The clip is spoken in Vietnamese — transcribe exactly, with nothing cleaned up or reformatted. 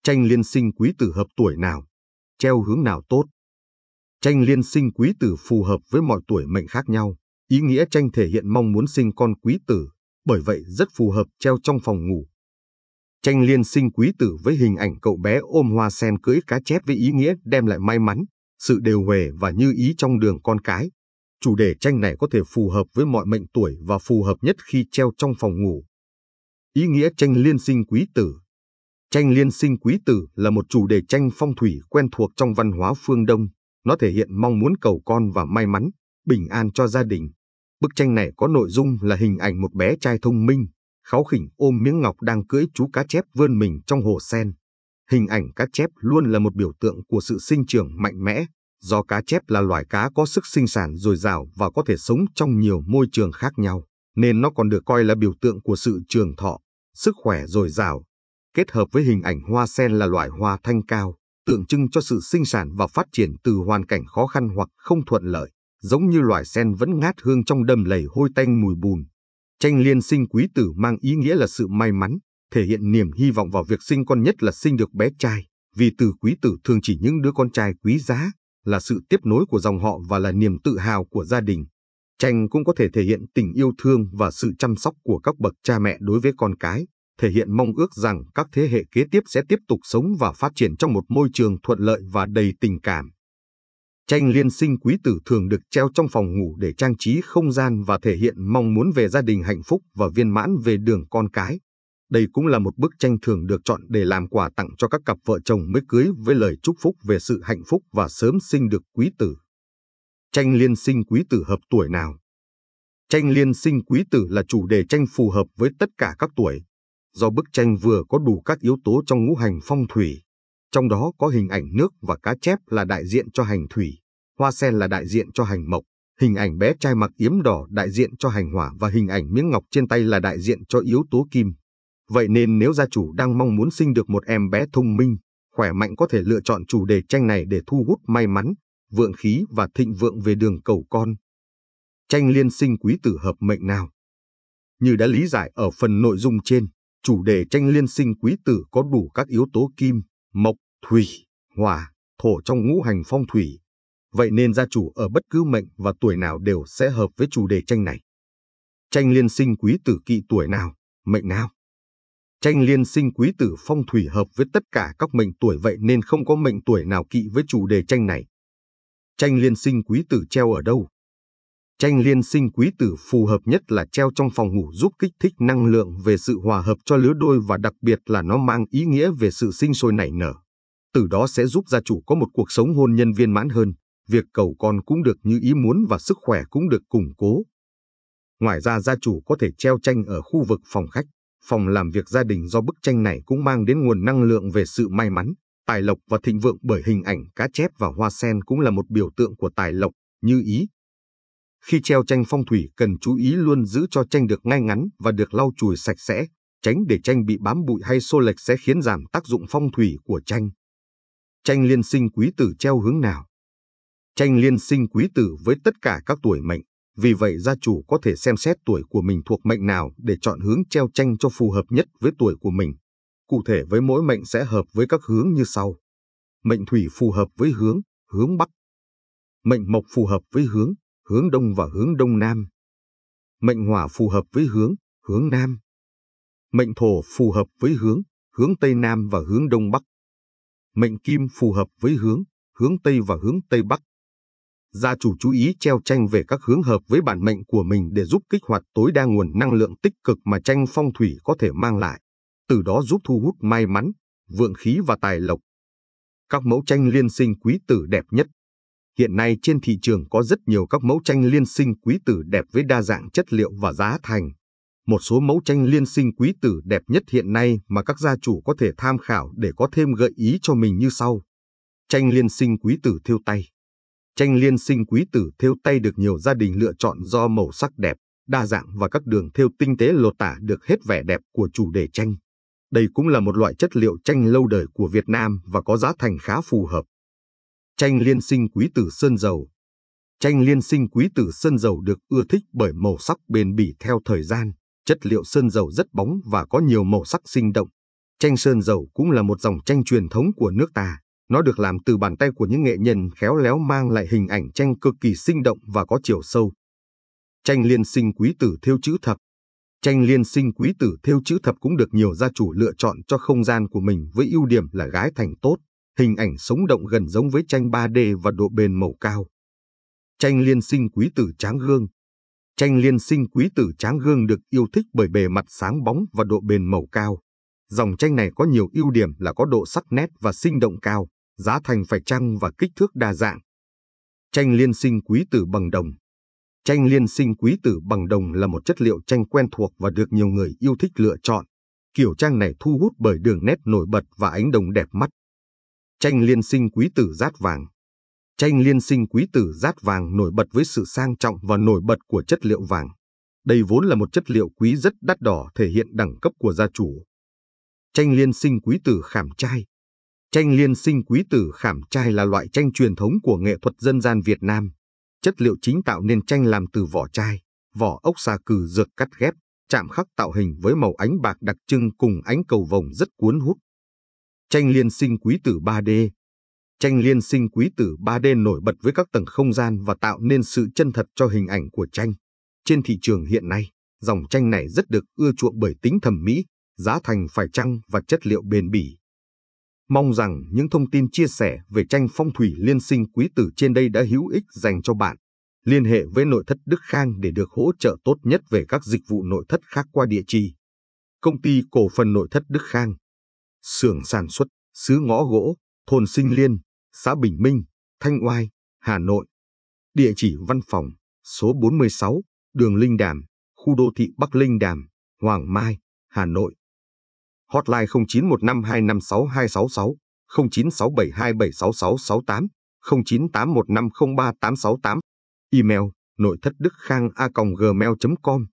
Tranh liên sinh quý tử hợp tuổi nào, treo hướng nào tốt? Tranh liên sinh quý tử phù hợp với mọi tuổi mệnh khác nhau. Ý nghĩa tranh thể hiện mong muốn sinh con quý tử, bởi vậy rất phù hợp treo trong phòng ngủ. Tranh liên sinh quý tử với hình ảnh cậu bé ôm hoa sen cưỡi cá chép với ý nghĩa đem lại may mắn, sự đều huề và như ý trong đường con cái. Chủ đề tranh này có thể phù hợp với mọi mệnh tuổi và phù hợp nhất khi treo trong phòng ngủ. Ý nghĩa tranh liên sinh quý tử. Tranh liên sinh quý tử là một chủ đề tranh phong thủy quen thuộc trong văn hóa phương Đông. Nó thể hiện mong muốn cầu con và may mắn, bình an cho gia đình. Bức tranh này có nội dung là hình ảnh một bé trai thông minh, kháu khỉnh ôm miếng ngọc đang cưỡi chú cá chép vươn mình trong hồ sen. Hình ảnh cá chép luôn là một biểu tượng của sự sinh trưởng mạnh mẽ, do cá chép là loài cá có sức sinh sản dồi dào và có thể sống trong nhiều môi trường khác nhau, nên nó còn được coi là biểu tượng của sự trường thọ, sức khỏe dồi dào. Kết hợp với hình ảnh hoa sen là loại hoa thanh cao, tượng trưng cho sự sinh sản và phát triển từ hoàn cảnh khó khăn hoặc không thuận lợi, giống như loài sen vẫn ngát hương trong đầm lầy hôi tanh mùi bùn. Tranh liên sinh quý tử mang ý nghĩa là sự may mắn, thể hiện niềm hy vọng vào việc sinh con, nhất là sinh được bé trai, vì từ quý tử thường chỉ những đứa con trai quý giá, là sự tiếp nối của dòng họ và là niềm tự hào của gia đình. Tranh cũng có thể thể hiện tình yêu thương và sự chăm sóc của các bậc cha mẹ đối với con cái, thể hiện mong ước rằng các thế hệ kế tiếp sẽ tiếp tục sống và phát triển trong một môi trường thuận lợi và đầy tình cảm. Tranh liên sinh quý tử thường được treo trong phòng ngủ để trang trí không gian và thể hiện mong muốn về gia đình hạnh phúc và viên mãn về đường con cái. Đây cũng là một bức tranh thường được chọn để làm quà tặng cho các cặp vợ chồng mới cưới với lời chúc phúc về sự hạnh phúc và sớm sinh được quý tử. Tranh liên sinh quý tử hợp tuổi nào? Tranh liên sinh quý tử là chủ đề tranh phù hợp với tất cả các tuổi, do bức tranh vừa có đủ các yếu tố trong ngũ hành phong thủy. Trong đó có hình ảnh nước và cá chép là đại diện cho hành thủy, hoa sen là đại diện cho hành mộc, hình ảnh bé trai mặc yếm đỏ đại diện cho hành hỏa và hình ảnh miếng ngọc trên tay là đại diện cho yếu tố kim. Vậy nên nếu gia chủ đang mong muốn sinh được một em bé thông minh, khỏe mạnh có thể lựa chọn chủ đề tranh này để thu hút may mắn, vượng khí và thịnh vượng về đường cầu con. Tranh liên sinh quý tử hợp mệnh nào? Như đã lý giải ở phần nội dung trên, chủ đề tranh liên sinh quý tử có đủ các yếu tố kim, mộc, thủy, hỏa, thổ trong ngũ hành phong thủy. Vậy nên gia chủ ở bất cứ mệnh và tuổi nào đều sẽ hợp với chủ đề tranh này. Tranh liên sinh quý tử kỵ tuổi nào, mệnh nào? Tranh liên sinh quý tử phong thủy hợp với tất cả các mệnh tuổi, vậy nên không có mệnh tuổi nào kỵ với chủ đề tranh này. Tranh liên sinh quý tử treo ở đâu? Tranh liên sinh quý tử phù hợp nhất là treo trong phòng ngủ, giúp kích thích năng lượng về sự hòa hợp cho lứa đôi và đặc biệt là nó mang ý nghĩa về sự sinh sôi nảy nở. Từ đó sẽ giúp gia chủ có một cuộc sống hôn nhân viên mãn hơn, việc cầu con cũng được như ý muốn và sức khỏe cũng được củng cố. Ngoài ra gia chủ có thể treo tranh ở khu vực phòng khách, phòng làm việc gia đình, do bức tranh này cũng mang đến nguồn năng lượng về sự may mắn, tài lộc và thịnh vượng, bởi hình ảnh cá chép và hoa sen cũng là một biểu tượng của tài lộc, như ý. Khi treo tranh phong thủy cần chú ý luôn giữ cho tranh được ngay ngắn và được lau chùi sạch sẽ, tránh để tranh bị bám bụi hay xô lệch sẽ khiến giảm tác dụng phong thủy của tranh. Tranh liên sinh quý tử treo hướng nào? Tranh liên sinh quý tử với tất cả các tuổi mệnh, vì vậy gia chủ có thể xem xét tuổi của mình thuộc mệnh nào để chọn hướng treo tranh cho phù hợp nhất với tuổi của mình. Cụ thể với mỗi mệnh sẽ hợp với các hướng như sau. Mệnh thủy phù hợp với hướng, hướng Bắc. Mệnh mộc phù hợp với hướng, hướng Đông và hướng Đông Nam. Mệnh hỏa phù hợp với hướng, hướng Nam. Mệnh thổ phù hợp với hướng, hướng Tây Nam và hướng Đông Bắc. Mệnh kim phù hợp với hướng, hướng Tây và hướng Tây Bắc. Gia chủ chú ý treo tranh về các hướng hợp với bản mệnh của mình để giúp kích hoạt tối đa nguồn năng lượng tích cực mà tranh phong thủy có thể mang lại, từ đó giúp thu hút may mắn, vượng khí và tài lộc. Các mẫu tranh liên sinh quý tử đẹp nhất. Hiện nay trên thị trường có rất nhiều các mẫu tranh liên sinh quý tử đẹp với đa dạng chất liệu và giá thành. Một số mẫu tranh liên sinh quý tử đẹp nhất hiện nay mà các gia chủ có thể tham khảo để có thêm gợi ý cho mình như sau. Tranh liên sinh quý tử thêu tay. Tranh liên sinh quý tử thêu tay được nhiều gia đình lựa chọn do màu sắc đẹp, đa dạng và các đường thêu tinh tế lột tả được hết vẻ đẹp của chủ đề tranh. Đây cũng là một loại chất liệu tranh lâu đời của Việt Nam và có giá thành khá phù hợp. Tranh liên sinh quý tử sơn dầu. Tranh liên sinh quý tử sơn dầu được ưa thích bởi màu sắc bền bỉ theo thời gian. Chất liệu sơn dầu rất bóng và có nhiều màu sắc sinh động. Tranh sơn dầu cũng là một dòng tranh truyền thống của nước ta. Nó được làm từ bàn tay của những nghệ nhân khéo léo, mang lại hình ảnh tranh cực kỳ sinh động và có chiều sâu. Tranh liên sinh quý tử thêu chữ thập. Tranh liên sinh quý tử thêu chữ thập cũng được nhiều gia chủ lựa chọn cho không gian của mình với ưu điểm là gái thành tốt, hình ảnh sống động gần giống với tranh ba D và độ bền màu cao. Tranh liên sinh quý tử tráng gương. Tranh liên sinh quý tử tráng gương được yêu thích bởi bề mặt sáng bóng và độ bền màu cao. Dòng tranh này có nhiều ưu điểm là có độ sắc nét và sinh động cao, giá thành phải chăng và kích thước đa dạng. Tranh liên sinh quý tử bằng đồng. Tranh liên sinh quý tử bằng đồng là một chất liệu tranh quen thuộc và được nhiều người yêu thích lựa chọn. Kiểu tranh này thu hút bởi đường nét nổi bật và ánh đồng đẹp mắt. Tranh liên sinh quý tử dát vàng. Tranh liên sinh quý tử dát vàng nổi bật với sự sang trọng và nổi bật của chất liệu vàng. Đây vốn là một chất liệu quý rất đắt đỏ, thể hiện đẳng cấp của gia chủ. Tranh liên sinh quý tử khảm trai. Tranh liên sinh quý tử khảm trai là loại tranh truyền thống của nghệ thuật dân gian Việt Nam. Chất liệu chính tạo nên tranh làm từ vỏ trai, vỏ ốc xà cừ dược cắt ghép, chạm khắc tạo hình với màu ánh bạc đặc trưng cùng ánh cầu vồng rất cuốn hút. Tranh liên sinh quý tử ba D. Tranh liên sinh quý tử ba D nổi bật với các tầng không gian và tạo nên sự chân thật cho hình ảnh của tranh. Trên thị trường hiện nay, dòng tranh này rất được ưa chuộng bởi tính thẩm mỹ, giá thành phải chăng và chất liệu bền bỉ. Mong rằng những thông tin chia sẻ về tranh phong thủy liên sinh quý tử trên đây đã hữu ích dành cho bạn. Liên hệ với nội thất Đức Khang để được hỗ trợ tốt nhất về các dịch vụ nội thất khác qua địa chỉ: Công ty cổ phần nội thất Đức Khang, xưởng sản xuất, xứ Ngõ Gỗ, thôn Sinh Liên, xã Bình Minh, Thanh Oai, Hà Nội. Địa chỉ văn phòng: số bốn mươi sáu, đường Linh Đàm, khu đô thị Bắc Linh Đàm, Hoàng Mai, Hà Nội. Hotline không chín một năm hai năm sáu hai sáu sáu, không chín sáu bảy hai bảy sáu sáu sáu tám, không chín tám một năm không ba tám sáu tám. Email: nội thất đức khang a còng gmail chấm com.